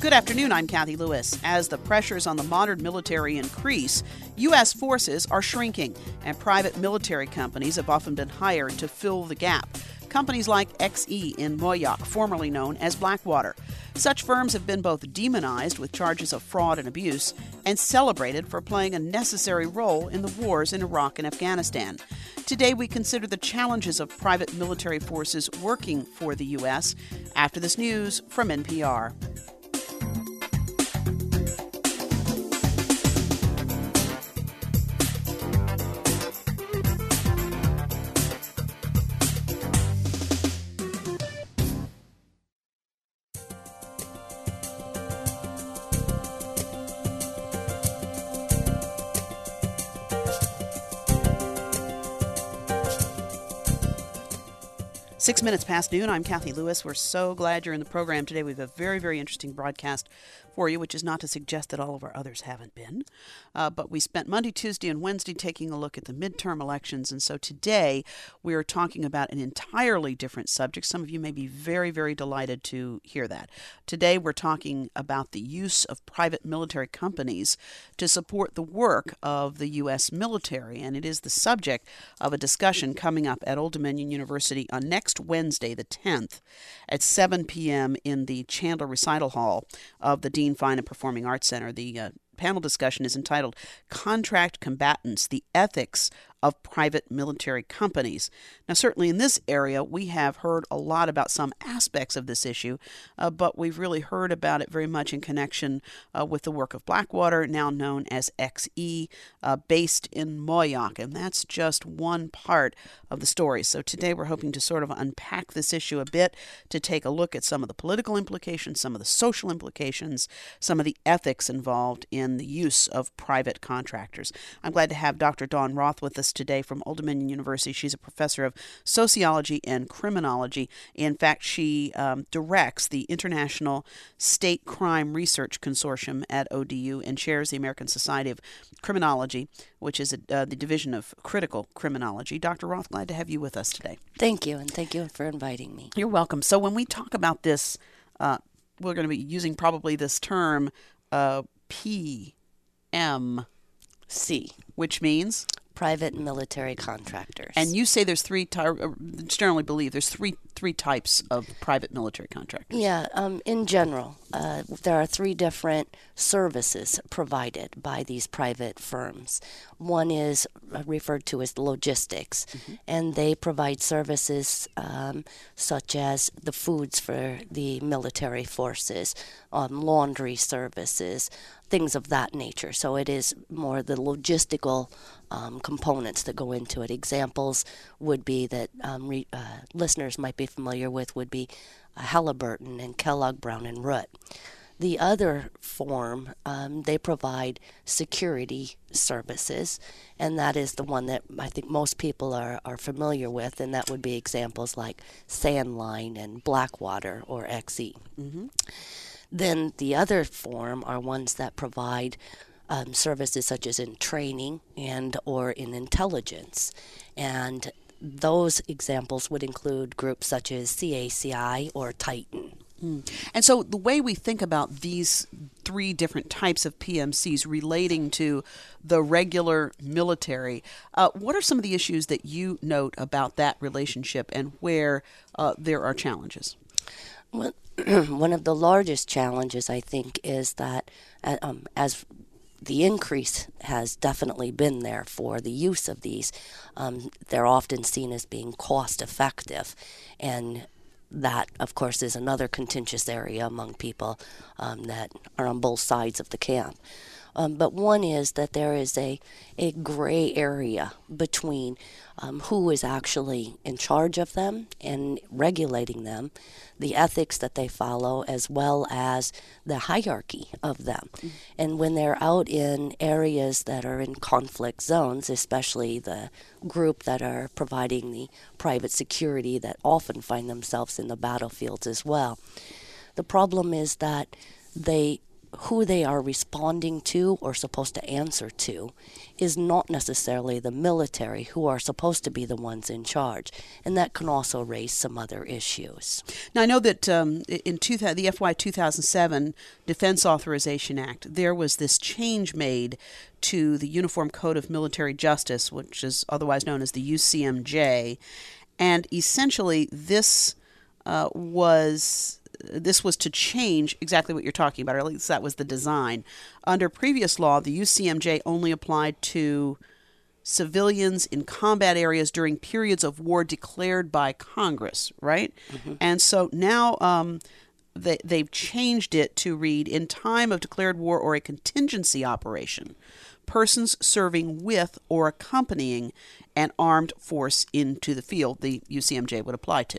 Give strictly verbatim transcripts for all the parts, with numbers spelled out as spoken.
Good afternoon, I'm Kathy Lewis. As the pressures on the modern military increase, U S forces are shrinking, and private military companies have often been hired to fill the gap. Companies like X E in Moyoc, formerly known as Blackwater. Such firms have been both demonized with charges of fraud and abuse and celebrated for playing a necessary role in the wars in Iraq and Afghanistan. Today, we consider the challenges of private military forces working for the U S after this news from N P R. Six minutes past noon. I'm Kathy Lewis. We're so glad you're in the program today. We have a very, very interesting broadcast for you, which is not to suggest that all of our others haven't been. Uh, but we spent Monday, Tuesday, and Wednesday taking a look at the midterm elections. And so today we are talking about an entirely different subject. Some of you may be very, very delighted to hear that. Today we're talking about the use of private military companies to support the work of the U S military. And it is the subject of a discussion coming up at Old Dominion University on next Wednesday, the tenth, at seven p.m. in the Chandler Recital Hall of the Dean Fine and Performing Arts Center. The uh, panel discussion is entitled Contract Combatants, the Ethics of Private Military Companies. Now, certainly in this area, we have heard a lot about some aspects of this issue, uh, but we've really heard about it very much in connection uh, with the work of Blackwater, now known as X E, uh, based in Moyoc, and that's just one part of the story. So today we're hoping to sort of unpack this issue a bit, to take a look at some of the political implications, some of the social implications, some of the ethics involved in the use of private contractors. I'm glad to have Doctor Dawn Roth with us today from Old Dominion University. She's a professor of sociology and criminology. In fact, she um, directs the International State Crime Research Consortium at O D U and chairs the American Society of Criminology, which is a, uh, the division of critical criminology. Doctor Roth, glad to have you with us today. Thank you, and thank you for inviting me. You're welcome. So when we talk about this, uh, we're going to be using probably this term uh, P M C, which means private military contractors. And you say there's three, ty- generally believe there's three three types of private military contractors. Yeah, um, in general, uh, there are three different services provided by these private firms. One is referred to as logistics, mm-hmm. and they provide services um, such as the foods for the military forces, um, laundry services, things of that nature. So it is more the logistical um, components that go into it. Examples would be that um, re- uh, listeners might be familiar with would be uh, Halliburton and Kellogg Brown and Root. The other form, um, they provide security services, and that is the one that I think most people are, are familiar with, and that would be examples like Sandline and Blackwater or X E. Mm-hmm. Then the other form are ones that provide um, services such as in training and or in intelligence. And those examples would include groups such as C A C I or Titan. Mm. And so the way we think about these three different types of P M Cs relating to the regular military, uh, what are some of the issues that you note about that relationship and where uh, there are challenges? Well, one of the largest challenges, I think, is that uh, um, as the increase has definitely been there for the use of these, um, they're often seen as being cost effective, and that, of course, is another contentious area among people um, that are on both sides of the camp. Um, but one is that there is a, a gray area between um, who is actually in charge of them and regulating them, the ethics that they follow, as well as the hierarchy of them. Mm-hmm. And when they're out in areas that are in conflict zones, especially the group that are providing the private security that often find themselves in the battlefields as well, the problem is that they who they are responding to or supposed to answer to is not necessarily the military, who are supposed to be the ones in charge. And that can also raise some other issues. Now, I know that um, in two, the F Y two thousand seven Defense Authorization Act, there was this change made to the Uniform Code of Military Justice, which is otherwise known as the U C M J. And essentially, this uh, was... This was to change exactly what you're talking about, or at least that was the design. Under previous law, the U C M J only applied to civilians in combat areas during periods of war declared by Congress, right? Mm-hmm. And so now um, they, they've changed it to read, in time of declared war or a contingency operation, persons serving with or accompanying an armed force into the field, the U C M J would apply to.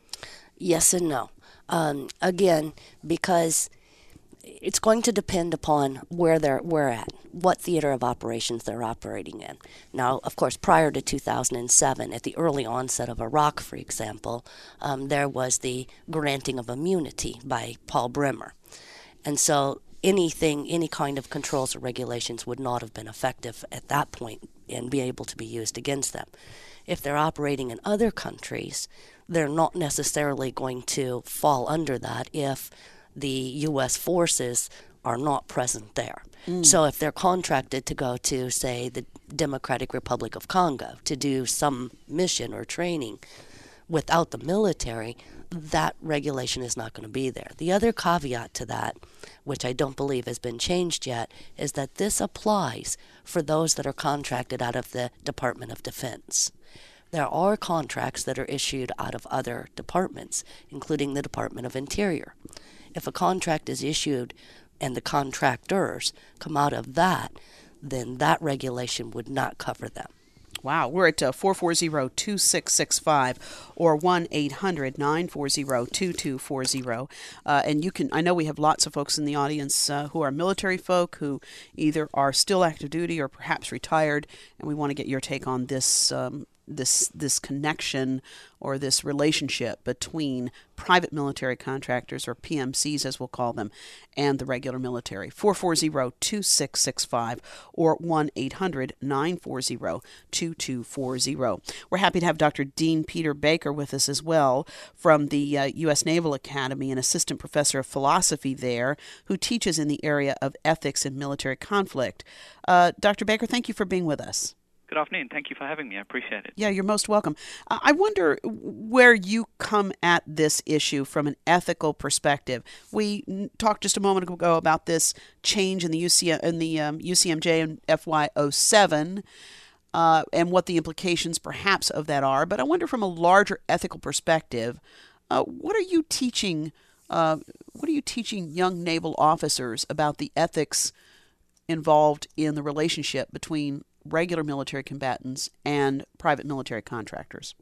Yes and no. Um, again, because it's going to depend upon where they're where at, what theater of operations they're operating in. Now, of course, prior to two thousand seven, at the early onset of Iraq, for example, um, there was the granting of immunity by Paul Bremer. And so anything, any kind of controls or regulations would not have been effective at that point and be able to be used against them. If they're operating in other countries, they're not necessarily going to fall under that if the U S forces are not present there. Mm. So if they're contracted to go to, say, the Democratic Republic of Congo to do some mission or training without the military, that regulation is not going to be there. The other caveat to that, which I don't believe has been changed yet, is that this applies for those that are contracted out of the Department of Defense. There are contracts that are issued out of other departments, including the Department of Interior. If a contract is issued and the contractors come out of that, then that regulation would not cover them. Wow. We're at uh, four four zero, two six six five or one eight hundred, nine four zero, two two four zero. Uh, and you can, I know we have lots of folks in the audience uh, who are military folk who either are still active duty or perhaps retired, and we want to get your take on this um, this this connection or this relationship between private military contractors, or P M Cs as we'll call them, and the regular military. four four zero, two six six five or one eight hundred, nine four zero, two two four zero. We're happy to have Doctor Dean Peter Baker with us as well from the uh, U S Naval Academy, an assistant professor of philosophy there who teaches in the area of ethics and military conflict. Uh, Doctor Baker, thank you for being with us. Good afternoon. Thank you for having me. I appreciate it. Yeah, you're most welcome. Uh, I wonder where you come at this issue from an ethical perspective. We n- talked just a moment ago about this change in the U C in the um, U C M J in F Y oh seven uh, and what the implications perhaps of that are. But I wonder from a larger ethical perspective, uh, what are you teaching? Uh, what are you teaching young naval officers about the ethics involved in the relationship between regular military combatants and private military contractors?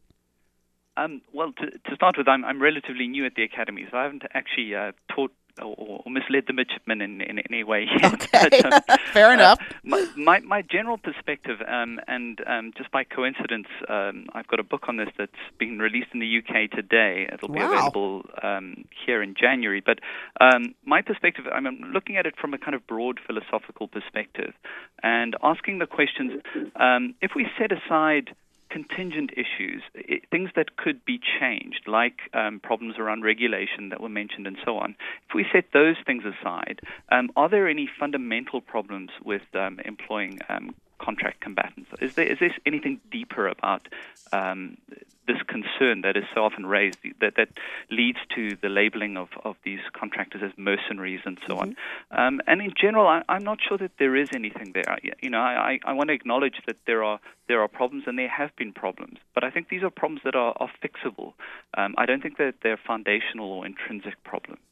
Um, well, to, to start with, I'm, I'm relatively new at the academy, so I haven't actually uh, taught or, or misled the midshipmen in, in any way yet. Okay, but, um, fair enough. Uh, my, my, my general perspective, um, and um, just by coincidence, um, I've got a book on this that's being released in the U K today. It'll be Wow. available um, here in January. But um, my perspective, I'm looking at it from a kind of broad philosophical perspective and asking the questions, um, if we set aside contingent issues, I- things that could be changed, like um, problems around regulation that were mentioned and so on. If we set those things aside, um, are there any fundamental problems with um, employing um, contract combatants? Is there is there anything deeper about um, this concern that is so often raised that, that leads to the labeling of, of these contractors as mercenaries and so mm-hmm. on? Um, and in general, I, I'm not sure that there is anything there. You know, I, I want to acknowledge that there are there are problems and there have been problems, but I think these are problems that are, are fixable. Um, I don't think that they're foundational or intrinsic problems.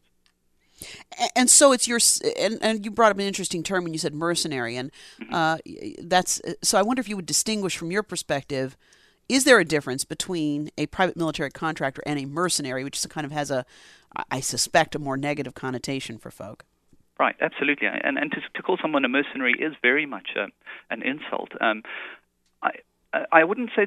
And so it's your, and, and you brought up an interesting term when you said mercenary, and uh, that's, so I wonder if you would distinguish from your perspective, is there a difference between a private military contractor and a mercenary, which kind of has a, I suspect, a more negative connotation for folk? Right, absolutely. And, and to, to call someone a mercenary is very much a, an insult. Um, I, I wouldn't say that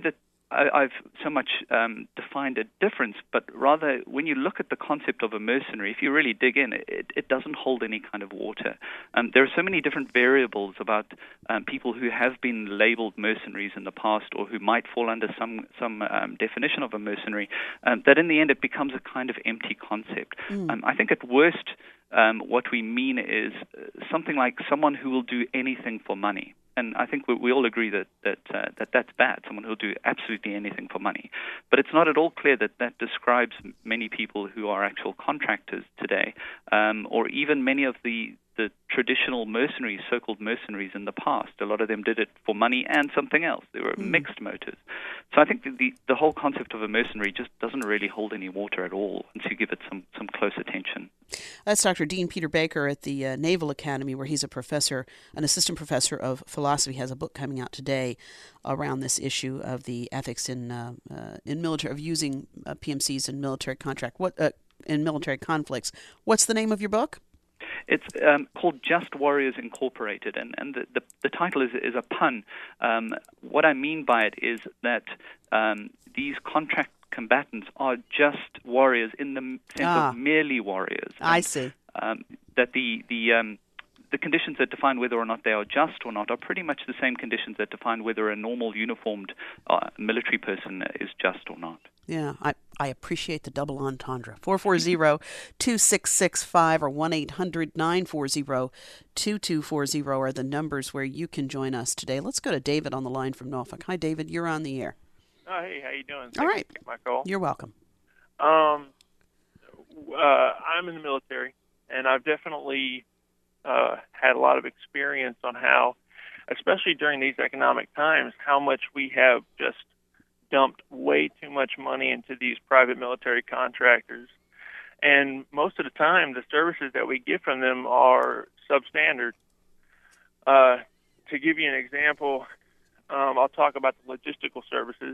I, I've so much um, defined a difference, but rather when you look at the concept of a mercenary, if you really dig in, it, it doesn't hold any kind of water. Um, there are so many different variables about um, people who have been labeled mercenaries in the past or who might fall under some, some um, definition of a mercenary, um, that in the end it becomes a kind of empty concept. Mm. Um, I think at worst, um, what we mean is something like someone who will do anything for money. And I think we, we all agree that that, uh, that that's bad, someone who'll do absolutely anything for money. But it's not at all clear that that describes many people who are actual contractors today, um, or even many of the, the traditional mercenaries, so-called mercenaries in the past. A lot of them did it for money and something else. They were mm. mixed motives. So I think the, the whole concept of a mercenary just doesn't really hold any water at all until you give it some, some close attention. That's Doctor Dean Peter Baker at the uh, Naval Academy, where he's a professor, an assistant professor of philosophy. He has a book coming out today around this issue of the ethics in uh, uh, in military, of using uh, P M Cs in military contract, what uh, in military conflicts. What's the name of your book? It's um, called Just Warriors Incorporated, and, and the, the, the title is, is a pun. Um, what I mean by it is that um, these contract combatants are just warriors in the sense ah. of merely warriors. And, I see. Um, that the the um, the conditions that define whether or not they are just or not are pretty much the same conditions that define whether a normal uniformed uh, military person is just or not. Yeah, I, I appreciate the double entendre. four four zero, two six six five or one eight hundred nine four zero two two four zero are the numbers where you can join us today. Let's go to David on the line from Norfolk. Hi, David. You're on the air. Oh, hey, how you doing? Thanks All right. for my call. You're welcome. Um, uh, I'm in the military, and I've definitely uh, had a lot of experience on how, especially during these economic times, how much we have just dumped way too much money into these private military contractors. And most of the time, the services that we get from them are substandard. Uh, to give you an example, um, I'll talk about the logistical services.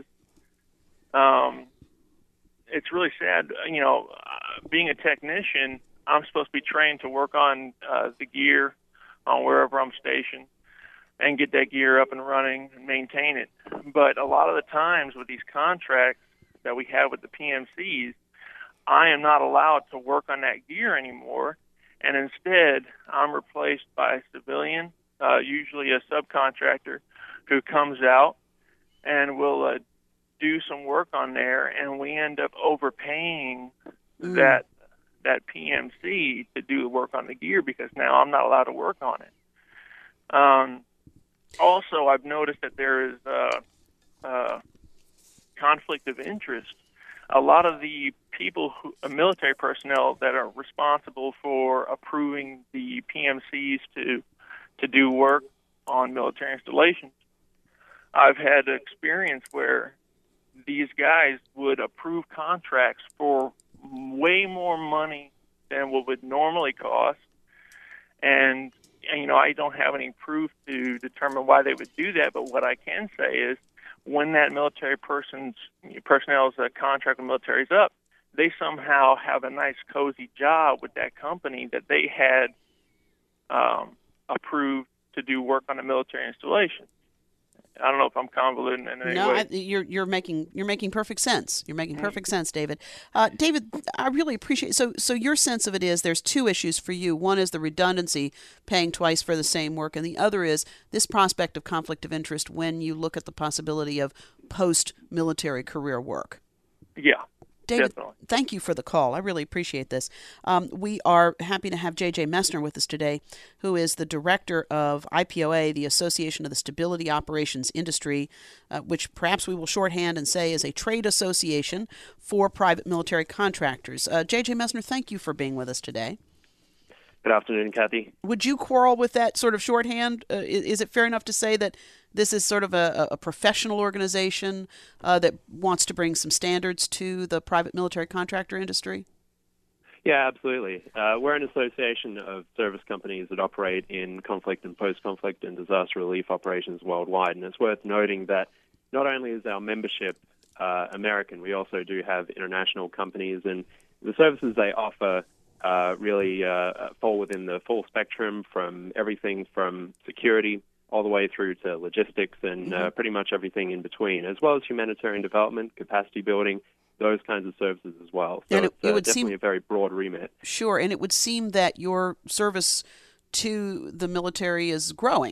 Um, it's really sad, you know, uh, being a technician, I'm supposed to be trained to work on uh, the gear on wherever I'm stationed and get that gear up and running and maintain it. But a lot of the times with these contracts that we have with the P M Cs, I am not allowed to work on that gear anymore, and instead I'm replaced by a civilian, uh, usually a subcontractor, who comes out and will uh, do some work on there, and we end up overpaying mm. that that P M C to do the work on the gear because now I'm not allowed to work on it. Um, also, I've noticed that there is uh, uh, conflict of interest. A lot of the people, who, uh, military personnel that are responsible for approving the P M Cs to to do work on military installations, I've had experience where these guys would approve contracts for way more money than what would normally cost, and, and you know, I don't have any proof to determine why they would do that, but what I can say is when that military person's personnel's uh, contract with military is up, they somehow have a nice cozy job with that company that they had um, approved to do work on a military installation. I don't know if I'm convoluting in any no, way. No, you're you're making you're making perfect sense. You're making perfect sense, David. Uh, David, I really appreciate. So, so your sense of it is there's two issues for you. One is the redundancy, paying twice for the same work, and the other is this prospect of conflict of interest when you look at the possibility of post-military career work. Yeah. David, definitely. Thank you for the call. I really appreciate this. Um, we are happy to have J J Messner with us today, who is the director of I P O A, the Association of the Stability Operations Industry, uh, which perhaps we will shorthand and say is a trade association for private military contractors. Uh, J J Messner, thank you for being with us today. Good afternoon, Kathy. Would you quarrel with that sort of shorthand? Uh, is, is it fair enough to say that this is sort of a, a professional organization uh, that wants to bring some standards to the private military contractor industry? Yeah, absolutely. Uh, we're an association of service companies that operate in conflict and post-conflict and disaster relief operations worldwide. And it's worth noting that not only is our membership uh, American, we also do have international companies, and the services they offer uh, really uh, fall within the full spectrum, from everything from security all the way through to logistics and Mm-hmm. uh, pretty much everything in between, as well as humanitarian development, capacity building, those kinds of services as well. So And it- it's it uh, would definitely seem- a very broad remit. Sure, and it would seem that your service to the military is growing.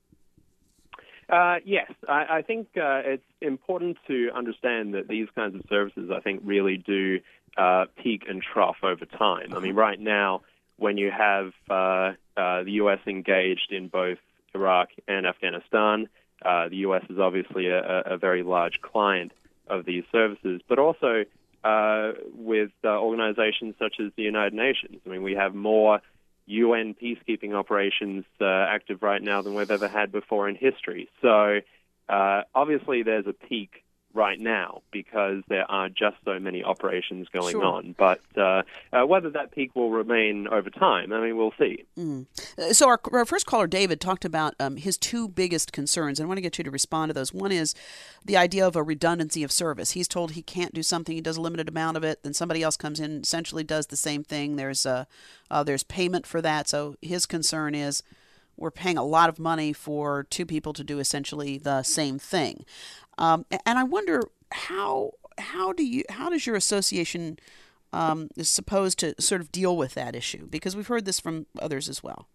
Uh, yes, I, I think uh, it's important to understand that these kinds of services, I think, really do uh, peak and trough over time. I mean, right now, when you have uh, uh, the U S engaged in both Iraq and Afghanistan, uh, the U S is obviously a, a very large client of these services, but also uh, with uh, organizations such as the United Nations. I mean, we have more U N peacekeeping operations uh, active right now than we've ever had before in history. So uh, obviously there's a peak right now because there are just so many operations going Sure. on. But uh, uh, whether that peak will remain over time, I mean, we'll see. Mm. Uh, So our, our first caller, David, talked about um, his two biggest concerns. I want to get you to respond to those. One is the idea of a redundancy of service. He's told he can't do something, he does a limited amount of it, then somebody else comes in, essentially does the same thing. There's uh, uh, there's payment for that. So his concern is we're paying a lot of money for two people to do essentially the same thing. Um, and I wonder how how do you how does your association um, is supposed to sort of deal with that issue? Because we've heard this from others as well.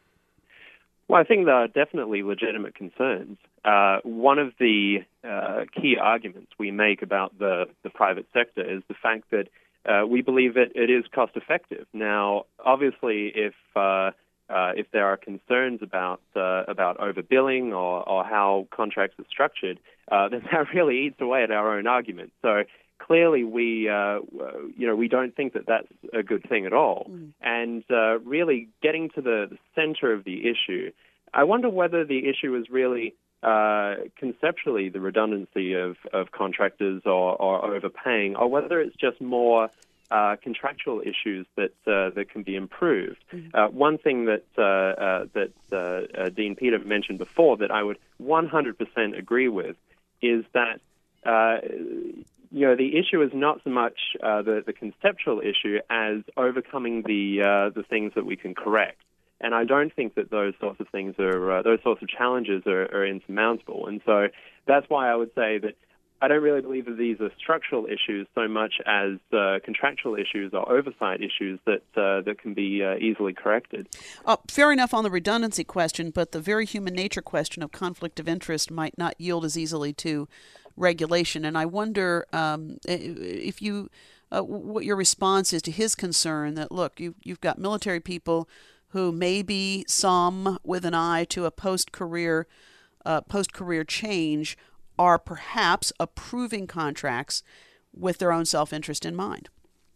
Well, I think there are definitely legitimate concerns. Uh, one of the uh, key arguments we make about the, the private sector is the fact that uh, we believe that it is cost effective. Now, obviously, if uh, uh, if there are concerns about uh, about overbilling or, or how contracts are structured, uh, then that really eats away at our own argument. So clearly, we uh, you know we don't think that that's a good thing at all. Mm. And uh, really getting to the, the center of the issue, I wonder whether the issue is really uh, conceptually the redundancy of, of contractors or, or overpaying, or whether it's just more uh, contractual issues that uh, that can be improved. Mm-hmm. Uh, one thing that uh, uh, that uh, uh, Dean Peter mentioned before that I would one hundred percent agree with is that uh, you know the issue is not so much uh, the the conceptual issue as overcoming the uh, the things that we can correct. And I don't think that those sorts of things are uh, those sorts of challenges are, are insurmountable. And so that's why I would say that I don't really believe that these are structural issues so much as uh, contractual issues or oversight issues that uh, that can be uh, easily corrected. Uh, fair enough on the redundancy question, but the very human nature question of conflict of interest might not yield as easily to regulation. And I wonder um, if you uh, what your response is to his concern that, look, you, you've got military people who may be some with an eye to a post-career uh, post-career change are perhaps approving contracts with their own self-interest in mind.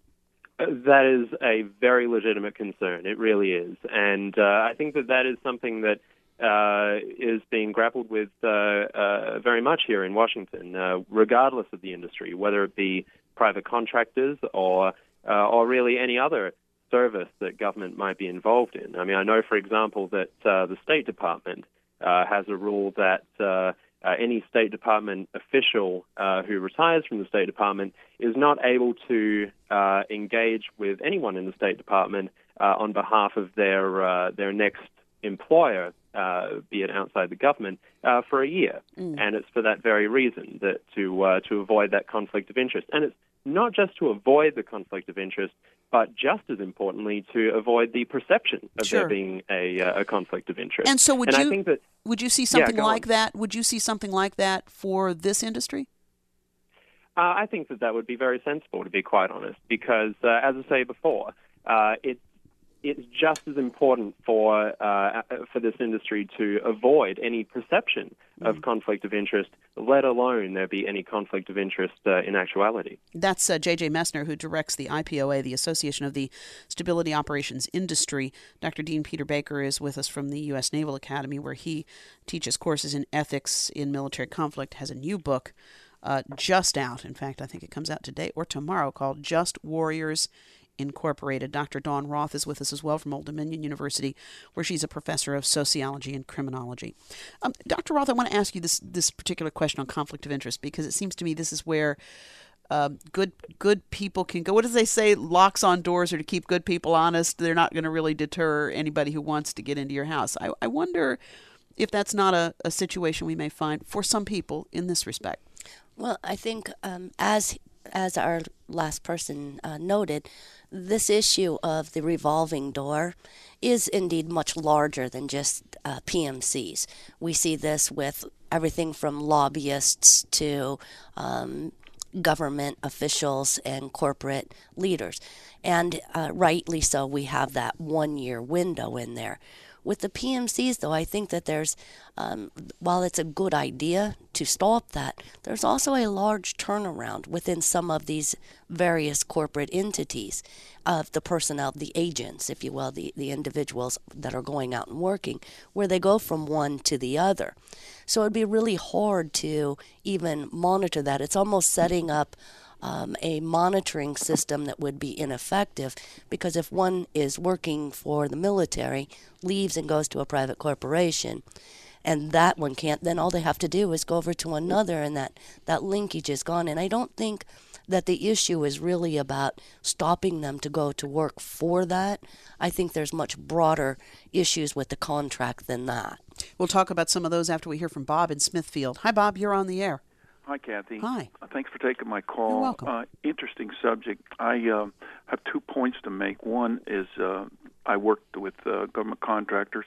That is a very legitimate concern. It really is. And uh, I think that that is something that uh, is being grappled with uh, uh, very much here in Washington, uh, regardless of the industry, whether it be private contractors or uh, or really any other service that government might be involved in. I mean, I know, for example, that uh, the State Department uh, has a rule that uh, uh, any State Department official uh, who retires from the State Department is not able to uh, engage with anyone in the State Department uh, on behalf of their uh, their next employer, uh, be it outside the government, uh, for a year. Mm. And it's for that very reason, that to uh, to avoid that conflict of interest. And it's not just to avoid the conflict of interest, but just as importantly, to avoid the perception of sure. there being a, uh, a conflict of interest. And so, would and you I think that, would you see something yeah, like on. that? Would you see something like that for this industry? Uh, I think that that would be very sensible, to be quite honest, because, uh, as I say before, uh, it it's just as important for uh, for this industry to avoid any perception mm. of conflict of interest, let alone there be any conflict of interest uh, in actuality. That's uh, J J Messner, who directs the I P O A, the Association of the Stability Operations Industry. Doctor Dean Peter Baker is with us from the U S Naval Academy, where he teaches courses in ethics in military conflict, has a new book uh, just out. In fact, I think it comes out today or tomorrow, called Just Warriors Incorporated. Doctor Dawn Roth is with us as well from Old Dominion University, where she's a professor of sociology and criminology. Um, Doctor Roth, I want to ask you this this particular question on conflict of interest, because it seems to me this is where uh, good good people can go. What does they say? Locks on doors are to keep good people honest. They're not going to really deter anybody who wants to get into your house. I, I wonder if that's not a, a situation we may find for some people in this respect. Well, I think um, as as our last person uh, noted, this issue of the revolving door is indeed much larger than just uh, P M Cs. We see this with everything from lobbyists to um, government officials and corporate leaders. And uh, rightly so, we have that one-year window in there. With the P M Cs, though, I think that there's, um, while it's a good idea to stop that, there's also a large turnaround within some of these various corporate entities of the personnel, the agents, if you will, the, the individuals that are going out and working, where they go from one to the other. So it'd be really hard to even monitor that. It's almost setting up Um, a monitoring system that would be ineffective, because if one is working for the military, leaves and goes to a private corporation, and that one can't, then all they have to do is go over to another, and that, that linkage is gone. And I don't think that the issue is really about stopping them to go to work for that. I think there's much broader issues with the contract than that. We'll talk about some of those after we hear from Bob in Smithfield. Hi, Bob. You're on the air. Hi, Kathy. Hi. Uh, thanks for taking my call. You're welcome. Uh, interesting subject. I uh, have two points to make. One is uh, I worked with uh, government contractors.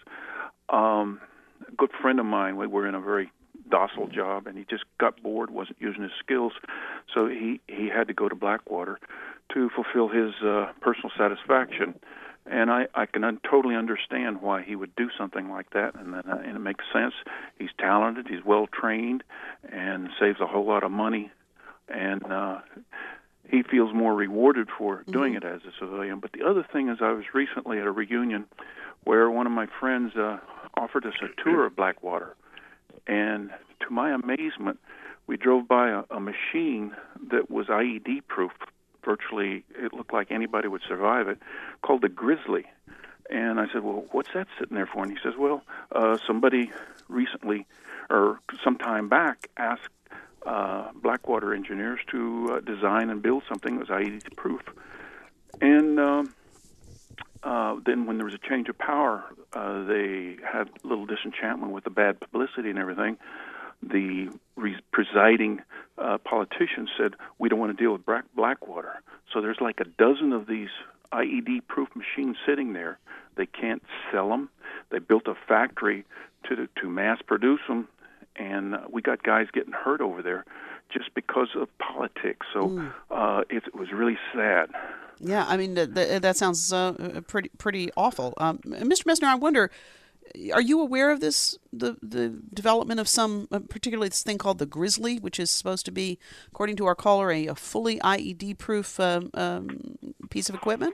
Um, a good friend of mine, we were in a very docile job, and he just got bored, wasn't using his skills, so he, he had to go to Blackwater to fulfill his uh, personal satisfaction. And I, I can un- totally understand why he would do something like that, and, then, uh, and it makes sense. He's talented, he's well-trained, and saves a whole lot of money, and uh, he feels more rewarded for doing mm-hmm. it as a civilian. But the other thing is I was recently at a reunion where one of my friends uh, offered us a tour of Blackwater, and to my amazement, we drove by a, a machine that was I E D-proof. Virtually, it looked like anybody would survive it, called the Grizzly. And I said, well, what's that sitting there for? And he says, well, uh, somebody recently, or some time back, asked uh, Blackwater engineers to uh, design and build something that was I E D-proof. And um, uh, then when there was a change of power, uh, they had a little disenchantment with the bad publicity and everything. The re- presiding uh, politician said, we don't want to deal with Black- Blackwater. So there's like a dozen of these I E D-proof machines sitting there. They can't sell them. They built a factory to to mass produce them, and uh, we got guys getting hurt over there just because of politics. So mm. uh, it, it was really sad. Yeah, I mean, th- th- that sounds uh, pretty pretty awful. Um, Mister Messner, I wonder, are you aware of this, the the development of some, uh, particularly this thing called the Grizzly, which is supposed to be, according to our caller, a, a fully I E D-proof um, um, piece of equipment?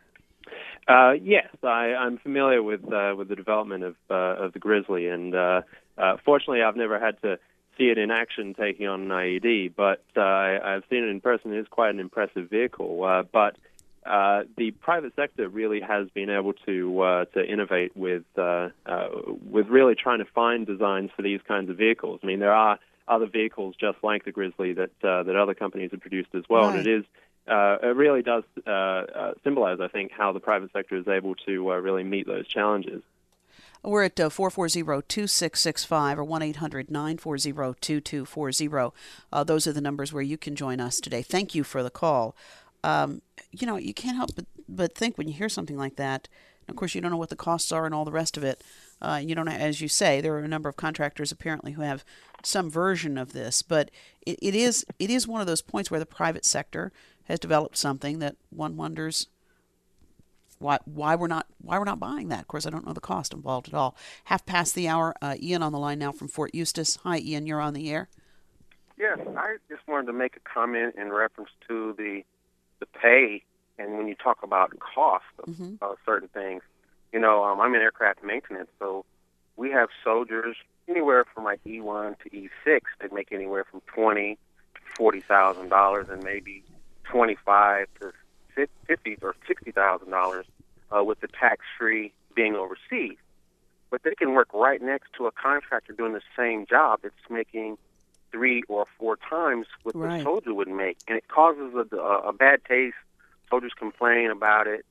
Uh, yes, I, I'm familiar with uh, with the development of uh, of the Grizzly, and uh, uh, fortunately, I've never had to see it in action taking on an I E D, but uh, I, I've seen it in person. It is quite an impressive vehicle, uh, but Uh, the private sector really has been able to uh, to innovate with uh, uh, with really trying to find designs for these kinds of vehicles. I mean, there are other vehicles just like the Grizzly that uh, that other companies have produced as well, right. and it is uh, it really does uh, uh, symbolize, I think, how the private sector is able to uh, really meet those challenges. We're at uh, four four zero, two six six five or one eight hundred, nine four zero, two two four zero. Uh, those are the numbers where you can join us today. Thank you for the call. Um, you know, you can't help but, but think when you hear something like that, and of course you don't know what the costs are and all the rest of it. Uh, you don't know, as you say, there are a number of contractors apparently who have some version of this, but it, it is it is one of those points where the private sector has developed something that one wonders why why we're not why we're not buying that. Of course, I don't know the cost involved at all. Half past the hour. Uh, Ian on the line now from Fort Eustis. Hi, Ian. You're on the air. Yes, I just wanted to make a comment in reference to the the pay, and when you talk about cost of mm-hmm. uh, certain things, you know, um, I'm in aircraft maintenance, so we have soldiers anywhere from like E one to E six that make anywhere from twenty to forty thousand dollars, and maybe twenty-five to fifty or sixty thousand dollars uh, with the tax-free being overseas. But they can work right next to a contractor doing the same job that's making three or four times what right. the soldier would make, and it causes a, a, a bad taste. Soldiers complain about it,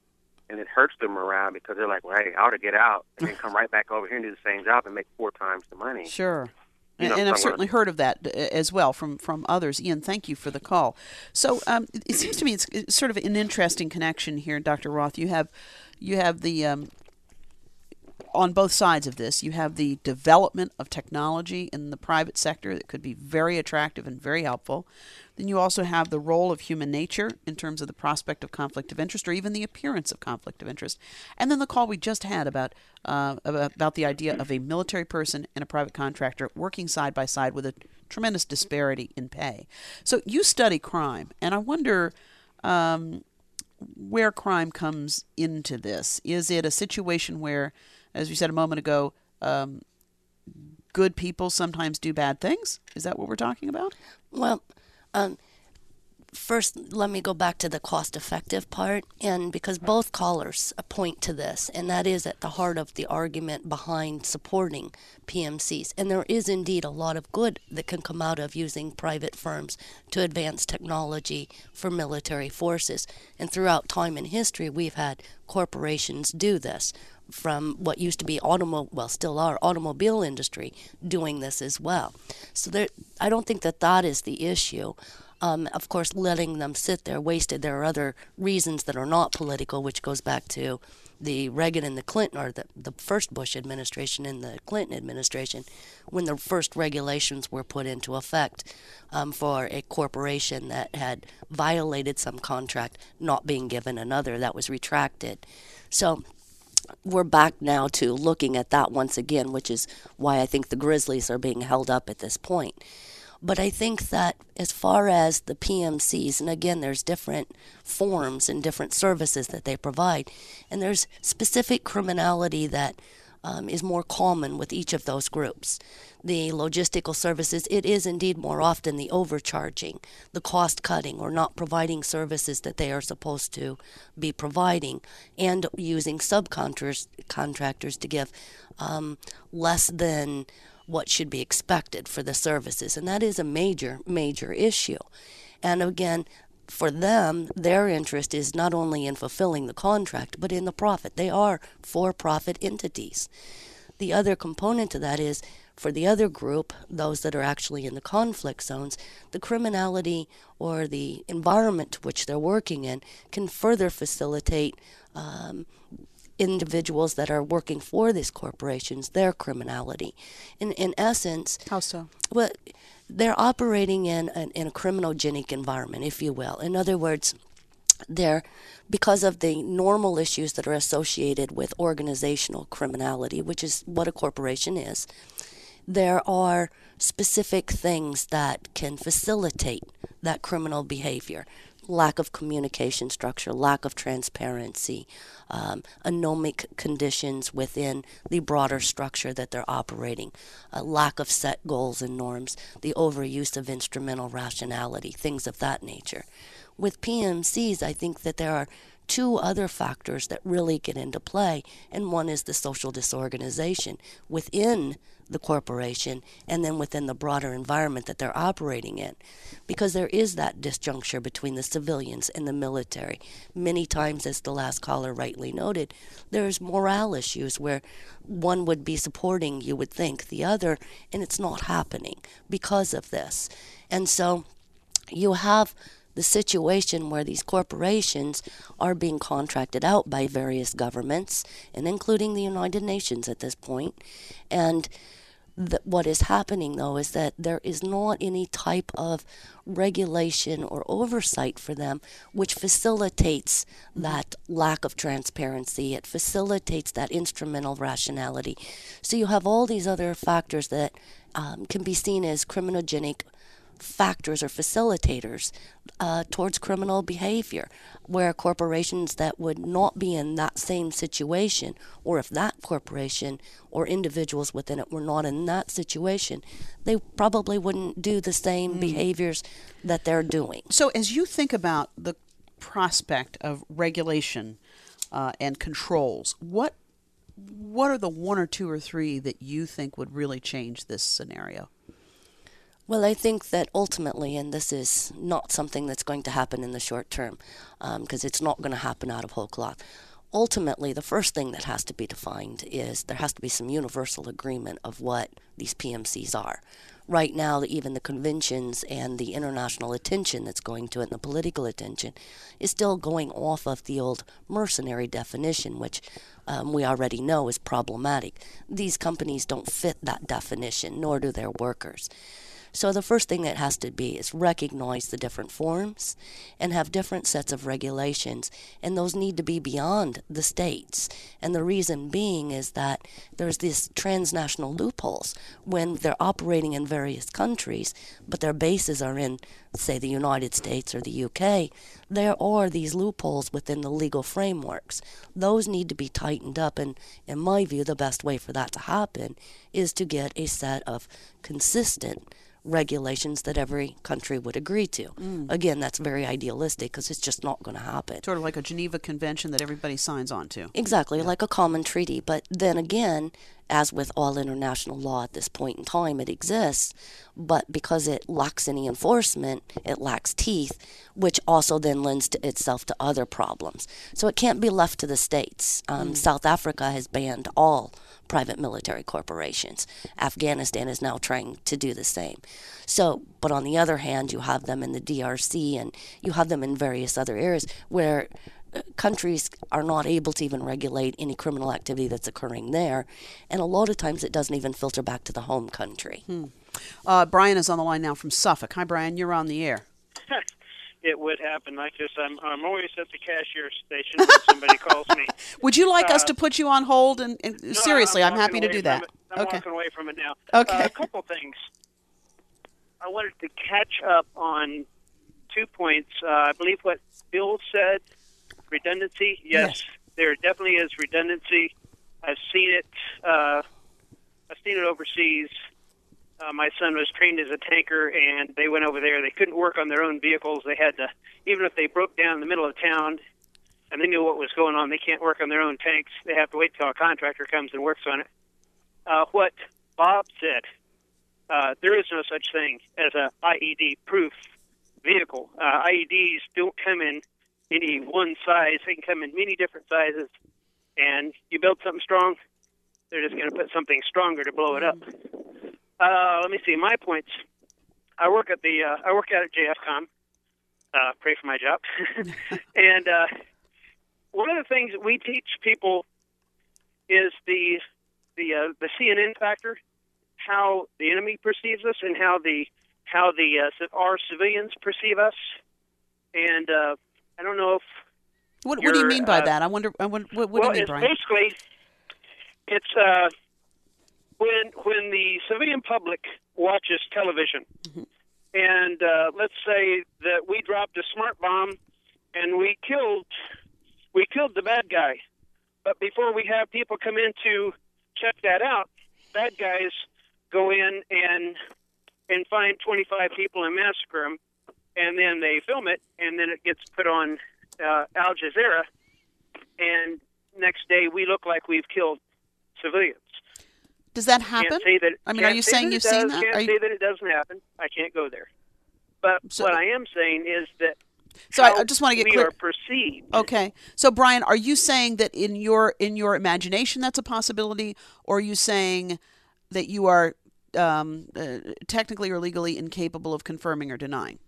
and it hurts their morale because they're like, well, hey, I ought to get out and then come right back over here and do the same job and make four times the money. Sure. You And, know, and I've so I'm certainly gonna- heard of that uh, as well from, from others. Ian, thank you for the call. So um, it it seems to me it's, it's sort of an interesting connection here, Doctor Roth. You have you have the um, on both sides of this, you have the development of technology in the private sector that could be very attractive and very helpful. Then you also have the role of human nature in terms of the prospect of conflict of interest or even the appearance of conflict of interest. And then the call we just had about uh, about, about the idea of a military person and a private contractor working side by side with a tremendous disparity in pay. So you study crime, and I wonder um, where crime comes into this. Is it a situation where, as we said a moment ago, um, good people sometimes do bad things? Is that what we're talking about? Well, um, first, let me go back to the cost-effective part, and because both callers point to this, and that is at the heart of the argument behind supporting P M Cs. And there is indeed a lot of good that can come out of using private firms to advance technology for military forces. And throughout time in history, we've had corporations do this, from what used to be automo well still our automobile industry doing this as well. So there, I don't think that that is the issue. Um, of course, letting them sit there wasted. There are other reasons that are not political, which goes back to the Reagan and the Clinton, or the, the first Bush administration and the Clinton administration, when the first regulations were put into effect um, for a corporation that had violated some contract not being given another. That was retracted. So we're back now to looking at that once again, which is why I think the Grizzlies are being held up at this point. But I think that as far as the P M Cs, and again, there's different forms and different services that they provide, and there's specific criminality that um, is more common with each of those groups. The logistical services, it is indeed more often the overcharging, the cost cutting, or not providing services that they are supposed to be providing, and using subcontractors contractors to give um, less than what should be expected for the services. And that is a major, major issue. And again, for them, their interest is not only in fulfilling the contract, but in the profit. They are for-profit entities. The other component to that is, for the other group, those that are actually in the conflict zones, the criminality or the environment to which they're working in can further facilitate um, individuals that are working for these corporations, their criminality. In in essence, how so? Well, they're operating in an, in a criminogenic environment, if you will. In other words, they're, because of the normal issues that are associated with organizational criminality, which is what a corporation is, there are specific things that can facilitate that criminal behavior. Lack of communication structure, lack of transparency, um, anomic conditions within the broader structure that they're operating, a lack of set goals and norms, the overuse of instrumental rationality, things of that nature. With P M Cs, I think that there are two other factors that really get into play, and one is the social disorganization within the corporation and then within the broader environment that they're operating in, because there is that disjuncture between the civilians and the military. Many times, as the last caller rightly noted, there's morale issues where one would be supporting, you would think, the other, and it's not happening because of this. And so you have the situation where these corporations are being contracted out by various governments, and including the United Nations at this point. And the, what is happening, though, is that there is not any type of regulation or oversight for them, which facilitates that lack of transparency. It facilitates that instrumental rationality. So you have all these other factors that um, can be seen as criminogenic factors or facilitators uh, towards criminal behavior, where corporations that would not be in that same situation, or if that corporation or individuals within it were not in that situation, they probably wouldn't do the same mm. behaviors that they're doing. So as you think about the prospect of regulation uh, and controls, what what are the one or two or three that you think would really change this scenario? Well, I think that ultimately, and this is not something that's going to happen in the short term, because um, it's not going to happen out of whole cloth, Ultimately, the first thing that has to be defined is there has to be some universal agreement of what these P M Cs are. Right now, even the conventions and the international attention that's going to it and the political attention is still going off of the old mercenary definition, which um, we already know is problematic. These companies don't fit that definition, nor do their workers. So the first thing that has to be is recognize the different forms and have different sets of regulations, and those need to be beyond the states. And the reason being is that there's these transnational loopholes when they're operating in various countries, but their bases are in, say, the United States or the U K. There are these loopholes within the legal frameworks. Those need to be tightened up, and in my view, the best way for that to happen is to get a set of consistent regulations that every country would agree to. Mm. Again, that's very idealistic because it's just not going to happen. Sort of like a Geneva Convention that everybody signs on to. Exactly, yeah. Like a common treaty. But then again, as with all international law at this point in time, it exists, but because it lacks any enforcement, it lacks teeth, which also then lends to itself to other problems. So it can't be left to the states. Um, mm. South Africa has banned all private military corporations. Afghanistan is now trying to do the same. So, but on the other hand, you have them in the D R C and you have them in various other areas where countries are not able to even regulate any criminal activity that's occurring there. And a lot of times it doesn't even filter back to the home country. Hmm. Uh, Brian is on the line now from Suffolk. Hi, Brian. You're on the air. It would happen like this. I'm I'm always at the cashier station when somebody calls me. Would you like uh, us to put you on hold? And, and no, seriously, I'm, I'm happy to do that. It. I'm okay. walking away from it now. Okay. Uh, a couple things. I wanted to catch up on two points. Uh, I believe what Bill said, redundancy. Yes, yes, there definitely is redundancy. I've seen it. Uh, I've seen it overseas. Uh, my son was trained as a tanker, and they went over there. They couldn't work on their own vehicles. They had to, even if they broke down in the middle of town and they knew what was going on, they can't work on their own tanks. They have to wait till a contractor comes and works on it. Uh, what Bob said, uh, there is no such thing as a I E D-proof vehicle. Uh, I E Ds don't come in any one size. They can come in many different sizes, and you build something strong, they're just going to put something stronger to blow it up. Uh, let me see. My points. I work at the. Uh, I work out at J F COM. Uh, pray for my job. And uh, one of the things that we teach people is the the uh, the C N N factor, how the enemy perceives us, and how the how the uh, our civilians perceive us. And uh, I don't know if. What What do you mean by uh, that? I wonder. I wonder what, what well, do you mean, Brian? Basically, it's. Uh, When when the civilian public watches television, mm-hmm. and uh, let's say that we dropped a smart bomb and we killed we killed the bad guy, but before we have people come in to check that out, bad guys go in and and find twenty-five people and massacre them, and then they film it, and then it gets put on uh, Al Jazeera, and next day we look like we've killed civilians. Does that happen? Can't say that, I mean, are you saying you've does, seen that? Can't are you... say that it doesn't happen. I can't go there. But so, what I am saying is that so I just want to get we clear. are perceived. Okay. So, Brian, are you saying that in your in your imagination that's a possibility, or are you saying that you are um, uh, technically or legally incapable of confirming or denying?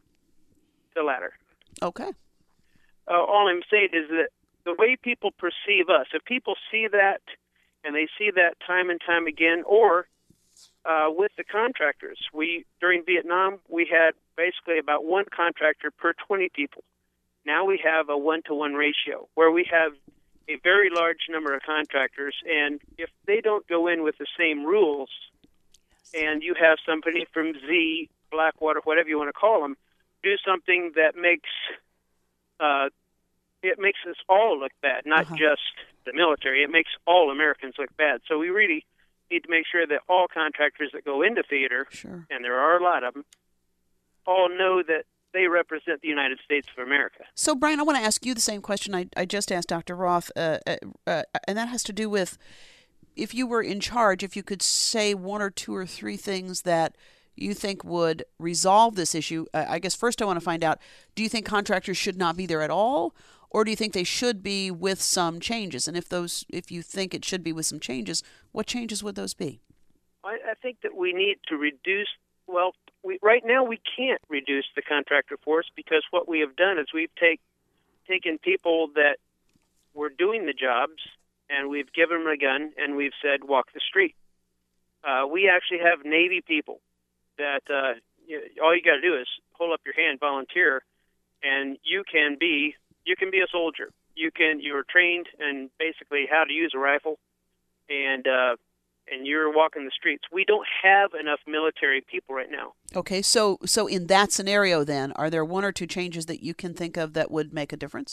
The latter. Okay. Uh, all I'm saying is that the way people perceive us, if people see that, and they see that time and time again, or uh, with the contractors. We during Vietnam, we had basically about one contractor per twenty people. Now we have a one-to-one ratio, where we have a very large number of contractors, and if they don't go in with the same rules, and you have somebody from Z, Blackwater, whatever you want to call them, do something that makes uh, it makes us all look bad, not uh-huh. just the military. It makes all Americans look bad. So we really need to make sure that all contractors that go into theater, sure. and there are a lot of them, all know that they represent the United States of America. So, Brian, I want to ask you the same question I, I just asked Doctor Roth, uh, uh, uh, and that has to do with if you were in charge, if you could say one or two or three things that you think would resolve this issue. Uh, I guess first I want to find out, do you think contractors should not be there at all? or do you think they should be with some changes? And if those, if you think it should be with some changes, what changes would those be? I, I think that we need to reduce, well, we, right now we can't reduce the contractor force because what we have done is we've take, taken people that were doing the jobs and we've given them a gun and we've said, walk the street. Uh, we actually have Navy people that uh, you, all you got to do is hold up your hand, volunteer, and you can be you can be a soldier. You can you're trained in basically how to use a rifle, and uh, and you're walking the streets. We don't have enough military people right now. Okay, so so in that scenario, then, are there one or two changes that you can think of that would make a difference?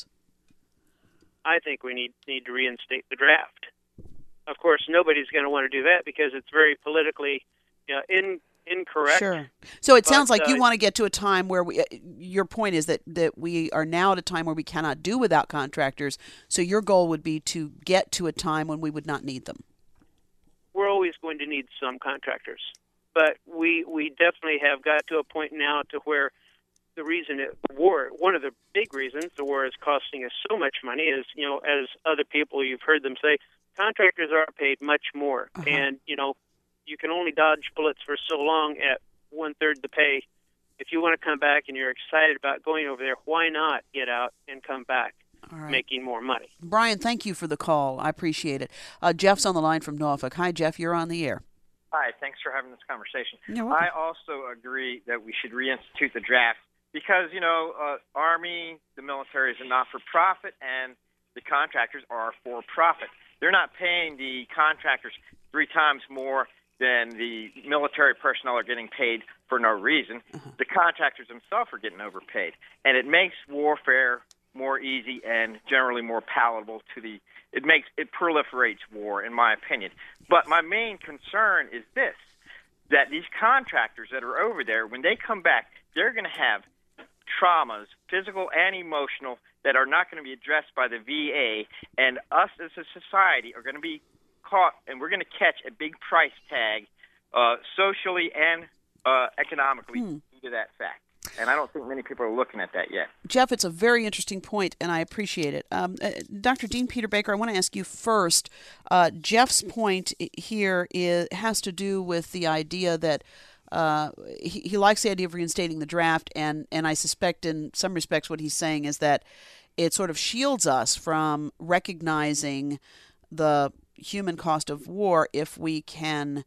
I think we need need to reinstate the draft. Of course, nobody's going to want to do that because it's very politically uh, in, incorrect. Sure. So it sounds but, like uh, you want to get to a time where we, uh, your point is that, that we are now at a time where we cannot do without contractors. So your goal would be to get to a time when we would not need them. We're always going to need some contractors. But we, we definitely have got to a point now to where the reason it, the war, one of the big reasons the war is costing us so much money is, you know, as other people, you've heard them say, contractors are paid much more, uh-huh. and you know you can only dodge bullets for so long at one third the pay. If you want to come back and you're excited about going over there, why not get out and come back, right. making more money? Brian, thank you for the call. I appreciate it. Uh, Jeff's on the line from Norfolk. Hi, Jeff. You're on the air. Hi. Thanks for having this conversation. You're welcome. I also agree that we should reinstitute the draft because you know, uh, Army, the military is a not-for-profit, and the contractors are for-profit. They're not paying the contractors three times more than the military personnel are getting paid for no reason. Uh-huh. The contractors themselves are getting overpaid. And it makes warfare more easy and generally more palatable to the – it makes – it proliferates war, in my opinion. But my main concern is this, that these contractors that are over there, when they come back, they're going to have traumas, physical and emotional, that are not going to be addressed by the V A, and us as a society are going to be caught, and we're going to catch a big price tag uh, socially and uh, economically hmm. due to that fact. And I don't think many people are looking at that yet. Jeff, it's a very interesting point, and I appreciate it. Um, uh, Doctor Dean Peter Baker, I want to ask you first. Uh, Jeff's point here is, has to do with the idea that Uh, he, he likes the idea of reinstating the draft, and, and I suspect in some respects what he's saying is that it sort of shields us from recognizing the human cost of war if we can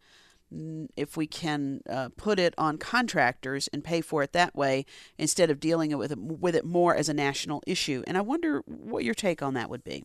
if we can uh, put it on contractors and pay for it that way instead of dealing with it, with it more as a national issue. And I wonder what your take on that would be.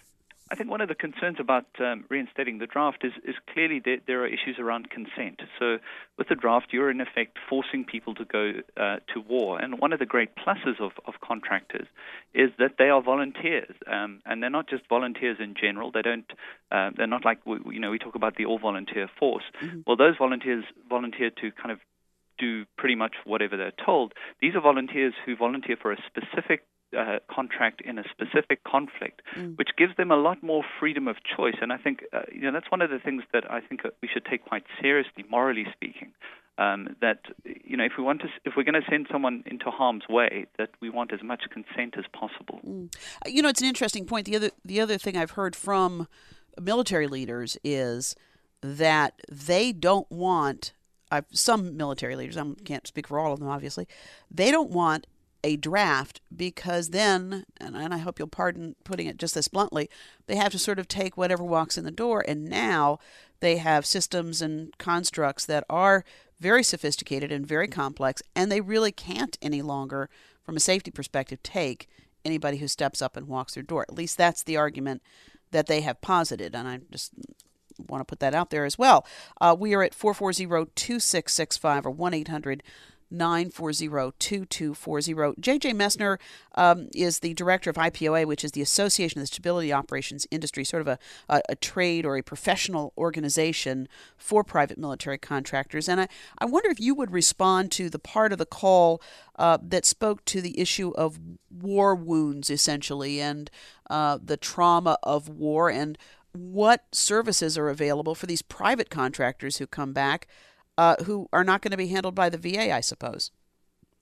I think one of the concerns about um, reinstating the draft is, is clearly that there are issues around consent. So with the draft, you're in effect forcing people to go uh, to war. And one of the great pluses of, of contractors is that they are volunteers. Um, and they're not just volunteers in general. They don't, uh, they're not like, you know, we talk about the all-volunteer force. Mm-hmm. Well, those volunteers volunteer to kind of do pretty much whatever they're told. These are volunteers who volunteer for a specific Uh, contract in a specific conflict, mm. which gives them a lot more freedom of choice. And I think uh, you know that's one of the things that I think we should take quite seriously, morally speaking. Um, that you know, if we want to, if we're going to send someone into harm's way, that we want as much consent as possible. Mm. You know, it's an interesting point. The other, the other thing I've heard from military leaders is that they don't want. I've, some military leaders, I can't speak for all of them, obviously, they don't want a draft because then, and, and I hope you'll pardon putting it just this bluntly, they have to sort of take whatever walks in the door, and now they have systems and constructs that are very sophisticated and very complex, and they really can't any longer, from a safety perspective, take anybody who steps up and walks their door. At least that's the argument that they have posited, and I just want to put that out there as well. Uh, we are at four four zero, two six six five or one eight hundred nine four zero, two two four zero. J J Messner um, is the director of I P O A, which is the Association of the Stability Operations Industry, sort of a, a, a trade or a professional organization for private military contractors. And I, I wonder if you would respond to the part of the call uh, that spoke to the issue of war wounds, essentially, and uh, the trauma of war, and what services are available for these private contractors who come back Uh, who are not going to be handled by the V A, I suppose.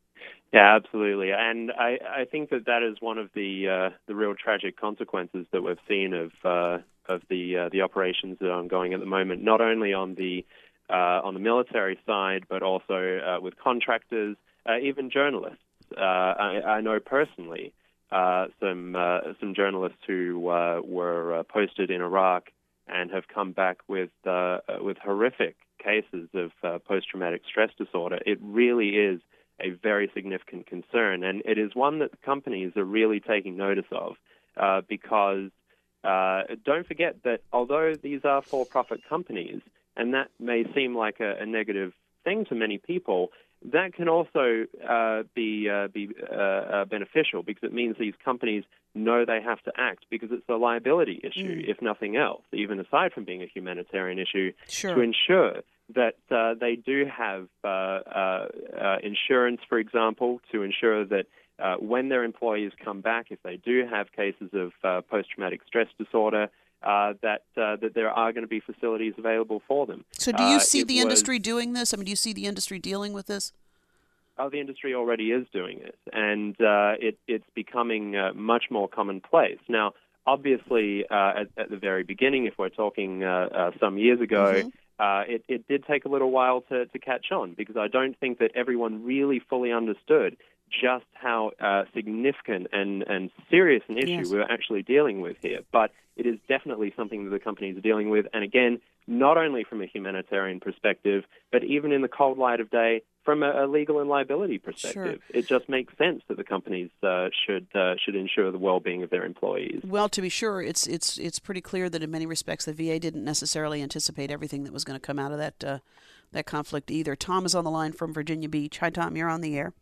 Yeah, absolutely, and I, I think that that is one of the uh, the real tragic consequences that we've seen of uh, of the uh, the operations that are ongoing at the moment. Not only on the uh, on the military side, but also uh, with contractors, uh, even journalists. Uh, I, I know personally uh, some uh, some journalists who uh, were uh, posted in Iraq and have come back with uh, with horrific cases of uh, post-traumatic stress disorder. It really is a very significant concern, and it is one that companies are really taking notice of uh, because uh, don't forget that although these are for-profit companies, and that may seem like a, a negative thing to many people, that can also uh, be uh, be uh, uh, beneficial because it means these companies know they have to act because it's a liability issue, mm. if nothing else, even aside from being a humanitarian issue, sure. to ensure that uh, they do have uh, uh, uh, insurance, for example, to ensure that uh, when their employees come back, if they do have cases of uh, post-traumatic stress disorder, uh, that uh, that there are going to be facilities available for them. So do you uh, see the was, industry doing this? I mean, do you see the industry dealing with this? Oh, the industry already is doing it, and uh, it, it's becoming uh, much more commonplace. Now, obviously, uh, at, at the very beginning, if we're talking uh, uh, some years ago, mm-hmm. uh, it, it did take a little while to, to catch on because I don't think that everyone really fully understood just how uh, significant and, and serious an issue yes. we're actually dealing with here. But it is definitely something that the companies are dealing with, and again, not only from a humanitarian perspective, but even in the cold light of day, from a, a legal and liability perspective. Sure. It just makes sense that the companies uh, should uh, should ensure the well-being of their employees. Well, to be sure, it's it's it's pretty clear that in many respects the V A didn't necessarily anticipate everything that was going to come out of that uh, that conflict either. Tom is on the line from Virginia Beach. Hi, Tom. You're on the air.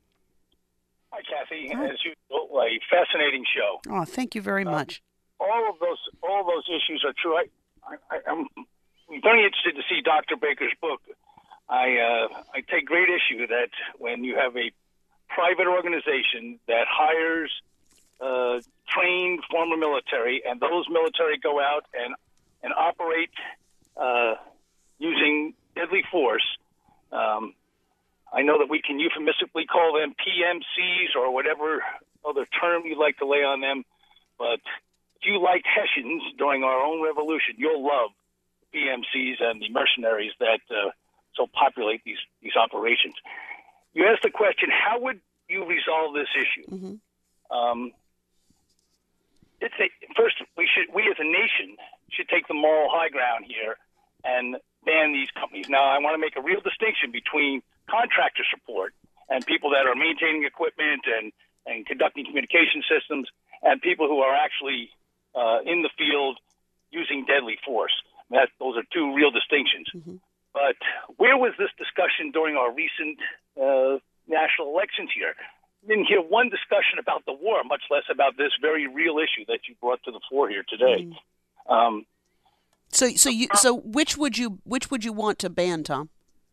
Hi, Kathy. Hi. As usual, a fascinating show. Oh, thank you very uh, much. All of those all of those issues are true. I, I, I'm very interested to see Doctor Baker's book. I uh, I take great issue that when you have a private organization that hires uh, trained former military, and those military go out and and operate uh, using deadly force. Um, I know that we can euphemistically call them P M Cs or whatever other term you like to lay on them, but if you liked Hessians during our own revolution, you'll love P M Cs and the mercenaries that uh, so populate these, these operations. You asked the question, how would you resolve this issue? Mm-hmm. Um, it's a, first, we should we as a nation should take the moral high ground here and ban these companies. Now, I want to make a real distinction between contractor support and people that are maintaining equipment and, and conducting communication systems and people who are actually uh, in the field using deadly force. That, those are two real distinctions. Mm-hmm. But where was this discussion during our recent uh, national elections here? Didn't hear one discussion about the war, much less about this very real issue that you brought to the fore here today. Mm. Um, so, so you, so which would you, which would you want to ban, Tom?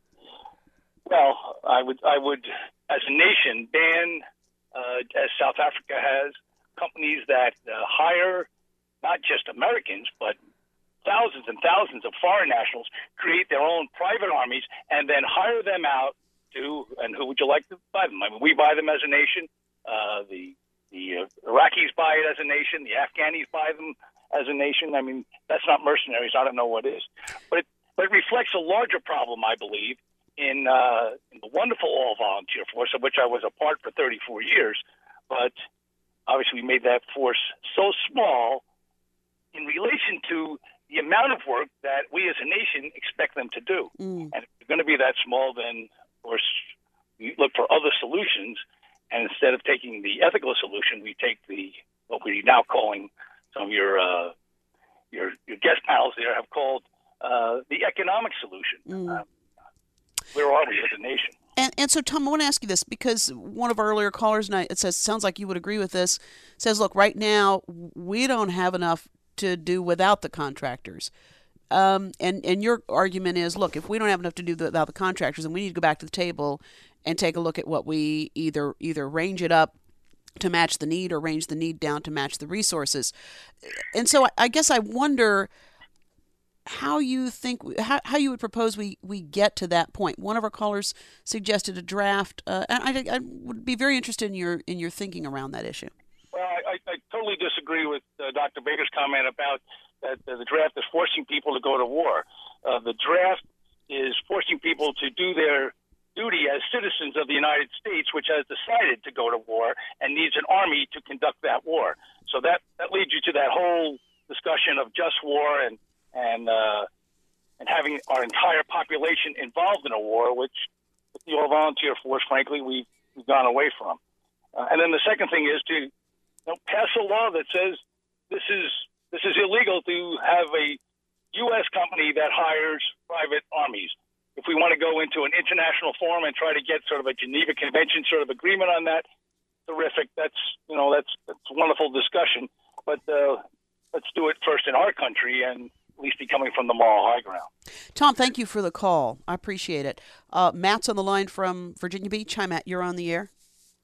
Well, I would, I would, as a nation, ban, uh, as South Africa has, companies that uh, hire not just Americans, but thousands and thousands of foreign nationals, create their own private armies, and then hire them out to, and who would you like to buy them? I mean, we buy them as a nation. Uh, the the uh, Iraqis buy it as a nation. The Afghanis buy them as a nation. I mean, that's not mercenaries. I don't know what is. But it, but it reflects a larger problem, I believe, in, uh, in the wonderful all-volunteer force, of which I was a part for thirty-four years. But obviously we made that force so small in relation to the amount of work that we as a nation expect them to do. Mm. And if they're going to be that small, then, of course, we look for other solutions. And instead of taking the ethical solution, we take the what we're now calling, some of your uh, your, your guest panels there have called uh, the economic solution. Mm. Uh, where are we as a nation? And and so, Tom, I want to ask you this because one of our earlier callers, and I, it says sounds like you would agree with this, says, look, right now we don't have enough to do without the contractors. Um, and, and your argument is, look, if we don't have enough to do without the contractors, then we need to go back to the table and take a look at what we either either range it up to match the need or range the need down to match the resources. And so I, I guess I wonder, how you think how, how you would propose we, we get to that point. One of our callers suggested a draft, uh, and I, I would be very interested in your in your thinking around that issue. Well, I, I totally disagree with uh, Doctor Baker's comment about that uh, the draft is forcing people to go to war. Uh, the draft is forcing people to do their duty as citizens of the United States, which has decided to go to war and needs an army to conduct that war. So that, that leads you to that whole discussion of just war and and uh, and having our entire population involved in a war, which with the all-volunteer force, frankly, we've, we've gone away from. Uh, and then the second thing is to you know, pass a law that says this is this is illegal to have a U S company that hires private armies. If we want to go into an international forum and try to get sort of a Geneva Convention sort of agreement on that, terrific. That's you know that's that's a wonderful discussion. But uh, let's do it first in our country and at least be coming from the moral high ground. Tom, thank you for the call. I appreciate it. Uh, Matt's on the line from Virginia Beach. Hi, Matt. You're on the air.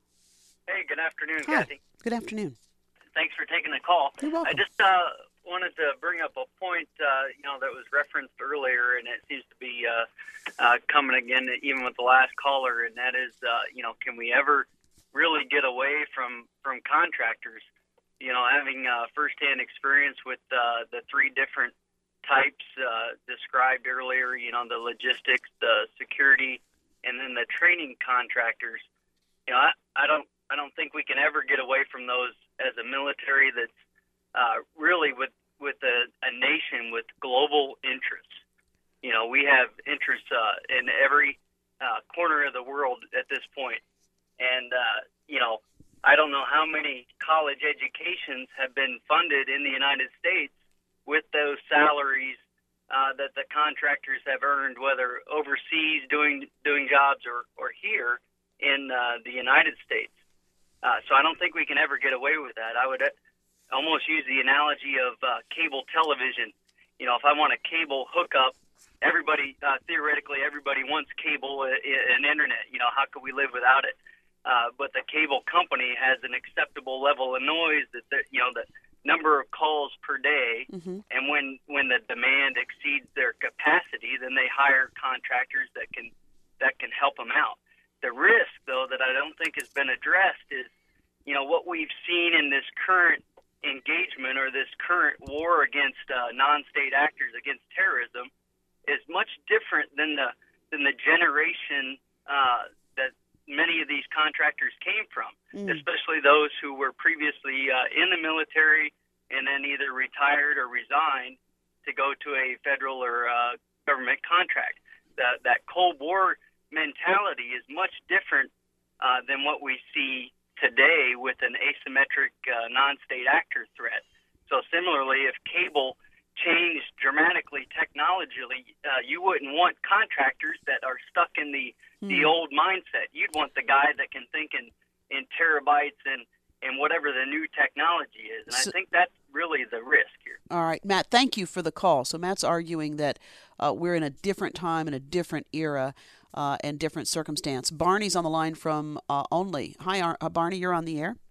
Hey, good afternoon, Hi. Kathy. Good afternoon. Thanks for taking the call. You're welcome. I just uh, wanted to bring up a point, uh, you know, that was referenced earlier, and it seems to be uh, uh, coming again, even with the last caller, and that is, uh, you know, can we ever really get away from, from contractors? You know, having uh, firsthand experience with uh, the three different types uh, described earlier, you know, the logistics, the security, and then the training contractors. You know, I, I don't I don't think we can ever get away from those as a military that's uh, really with with a, a nation with global interests. You know, we have interests uh, in every uh, corner of the world at this point. And, uh, you know, I don't know how many college educations have been funded in the United States with those salaries uh, that the contractors have earned, whether overseas doing doing jobs or, or here in uh, the United States. Uh, so I don't think we can ever get away with that. I would almost use the analogy of uh, cable television. You know, if I want a cable hookup, everybody, uh, theoretically, everybody wants cable and internet. You know, how could we live without it? Uh, but the cable company has an acceptable level of noise that, the, you know, the number of calls per day, mm-hmm. and when, when the demand exceeds their capacity, then they hire contractors that can that can help them out. The risk, though, that I don't think has been addressed is, you know, what we've seen in this current engagement or this current war against uh, non-state actors, against terrorism, is much different than the than the generation uh, that many of these contractors came from, mm. especially those who were previously uh, in the military and then either retired or resigned to go to a federal or uh, government contract. That that Cold War mentality is much different uh, than what we see today with an asymmetric uh, non-state actor threat. So similarly, if cable changed dramatically technologically, uh, you wouldn't want contractors that are stuck in the, mm. the old mindset. You'd want the guy that can think in, in terabytes and, and whatever the new technology is. And so, I think that's really the risk here. All right, Matt, thank you for the call. So Matt's arguing that uh, we're in a different time and a different era uh, and different circumstance. Barney's on the line from uh, Only. Hi, Ar- uh, Barney, you're on the air.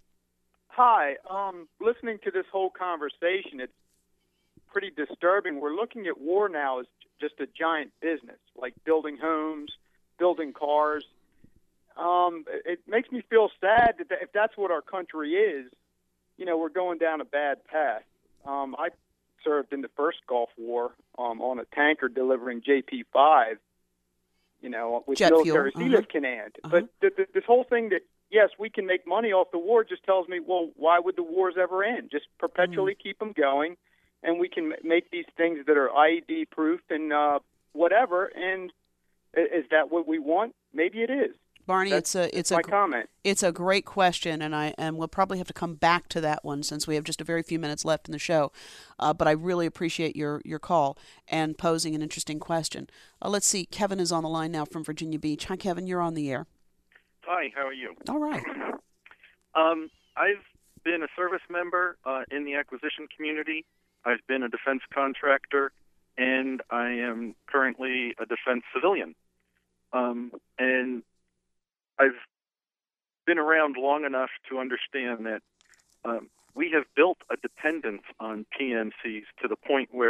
Hi. Um, listening to this whole conversation, it's pretty disturbing. We're looking at war now as just a giant business, like building homes, building cars. Um, it makes me feel sad that if that's what our country is, you know, we're going down a bad path. Um, I served in the first Gulf War um, on a tanker delivering J P five, you know, with Jet military fuel. sea lift Uh-huh. command. Uh-huh. But th- th- this whole thing that, yes, we can make money off the war just tells me, well, why would the wars ever end? Just perpetually mm. keep them going, and we can make these things that are I E D-proof and uh, whatever. And is that what we want? Maybe it is. Barney, That's, it's a it's my a comment. It's a great question, and I and we'll probably have to come back to that one since we have just a very few minutes left in the show. Uh, but I really appreciate your, your call and posing an interesting question. Uh, let's see, Kevin is on the line now from Virginia Beach. Hi, Kevin, you're on the air. Hi, how are you? All right. Um, I've been a service member uh, in the acquisition community. I've been a defense contractor, and I am currently a defense civilian. Um, and I've been around long enough to understand that um, we have built a dependence on P M Cs to the point where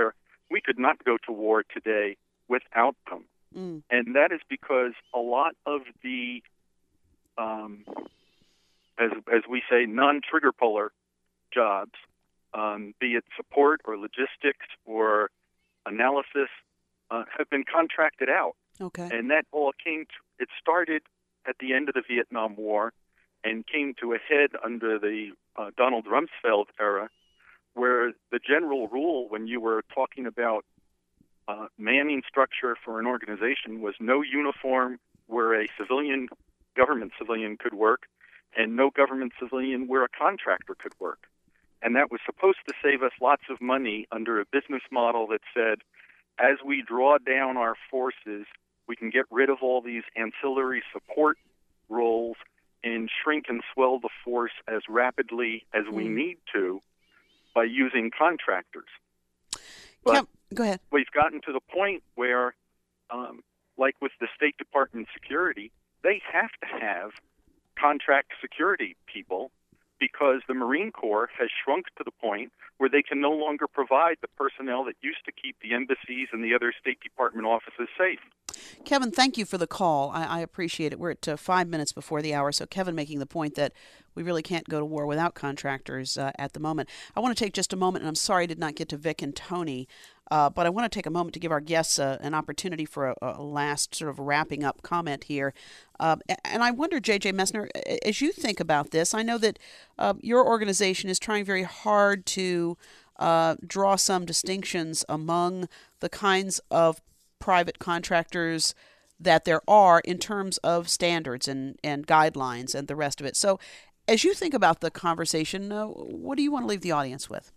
we could not go to war today without them. Mm. And that is because a lot of the, um, as as we say, non-trigger puller jobs, um, be it support or logistics or analysis, uh, have been contracted out. Okay. And that all came to, it started at the end of the Vietnam War and came to a head under the uh, Donald Rumsfeld era, where the general rule when you were talking about uh, manning structure for an organization was no uniform where a civilian, government civilian could work, and no government civilian where a contractor could work. And that was supposed to save us lots of money under a business model that said, as we draw down our forces, we can get rid of all these ancillary support roles and shrink and swell the force as rapidly as we Mm. need to by using contractors. But Yep. Go ahead. we've gotten to the point where, um, like with the State Department security, they have to have contract security people because the Marine Corps has shrunk to the point where they can no longer provide the personnel that used to keep the embassies and the other State Department offices safe. Kevin, thank you for the call. I, I appreciate it. We're at uh, five minutes before the hour, so Kevin making the point that we really can't go to war without contractors uh, at the moment. I want to take just a moment, and I'm sorry I did not get to Vic and Tony, uh, but I want to take a moment to give our guests uh, an opportunity for a, a last sort of wrapping up comment here. Uh, and I wonder, J J Messner, as you think about this, I know that uh, your organization is trying very hard to uh, draw some distinctions among the kinds of private contractors that there are in terms of standards and, and guidelines and the rest of it. So as you think about the conversation, uh, what do you want to leave the audience with?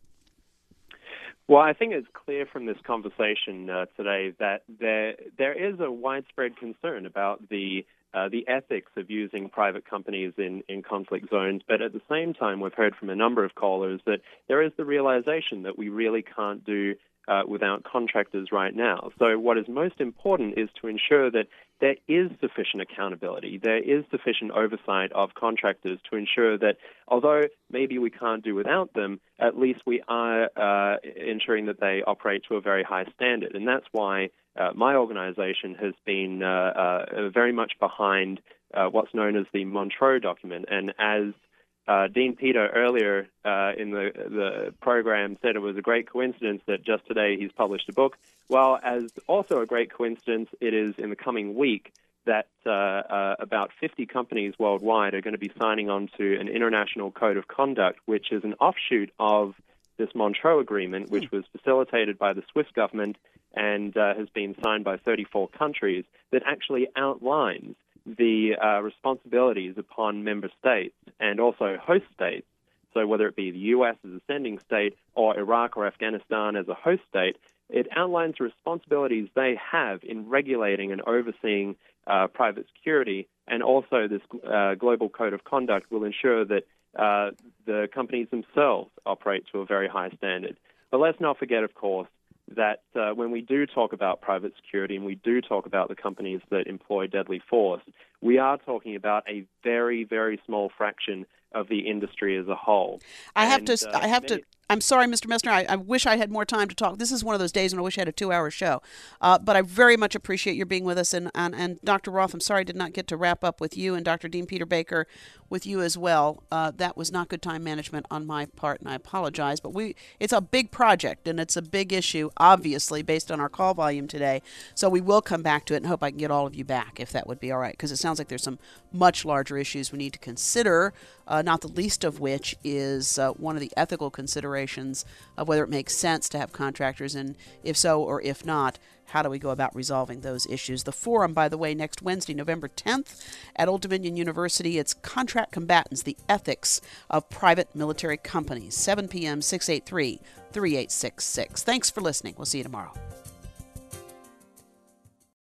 Well, I think it's clear from this conversation uh, today that there there is a widespread concern about the uh, the ethics of using private companies in, in conflict zones. But at the same time, we've heard from a number of callers that there is the realization that we really can't do Uh, without contractors right now. So what is most important is to ensure that there is sufficient accountability, there is sufficient oversight of contractors to ensure that although maybe we can't do without them, at least we are uh, ensuring that they operate to a very high standard. And that's why uh, my organization has been uh, uh, very much behind uh, what's known as the Montreux document. And as Uh, Dean Peter earlier uh, in the the program said it was a great coincidence that just today he's published a book. Well, as also a great coincidence, it is in the coming week that uh, uh, about fifty companies worldwide are going to be signing on to an international code of conduct, which is an offshoot of this Montreux Agreement, which was facilitated by the Swiss government and uh, has been signed by thirty-four countries, that actually outlines the uh, responsibilities upon member states and also host states. So whether it be the U S as a sending state or Iraq or Afghanistan as a host state, it outlines the responsibilities they have in regulating and overseeing uh, private security. And also this uh, global code of conduct will ensure that uh, the companies themselves operate to a very high standard. But let's not forget, of course, that uh, when we do talk about private security and we do talk about the companies that employ deadly force, we are talking about a very, very small fraction of the industry as a whole. I have and, to. Uh, I have many- to. I'm sorry, Mister Messner. I, I wish I had more time to talk. This is one of those days when I wish I had a two-hour show. Uh, but I very much appreciate your being with us. And, and, and Doctor Roth, I'm sorry I did not get to wrap up with you, and Doctor Dean Peter Baker with you as well. Uh, that was not good time management on my part, and I apologize. But we it's a big project, and it's a big issue, obviously, based on our call volume today. So we will come back to it and hope I can get all of you back, if that would be all right, because it sounds like there's some much larger issues we need to consider, uh, not the least of which is uh, one of the ethical considerations of whether it makes sense to have contractors, and if so or if not, how do we go about resolving those issues? The forum, by the way, next Wednesday, November tenth at Old Dominion University. It's Contract Combatants, the Ethics of Private Military Companies, seven p.m., six eight three, three eight six six. Thanks for listening. We'll see you tomorrow.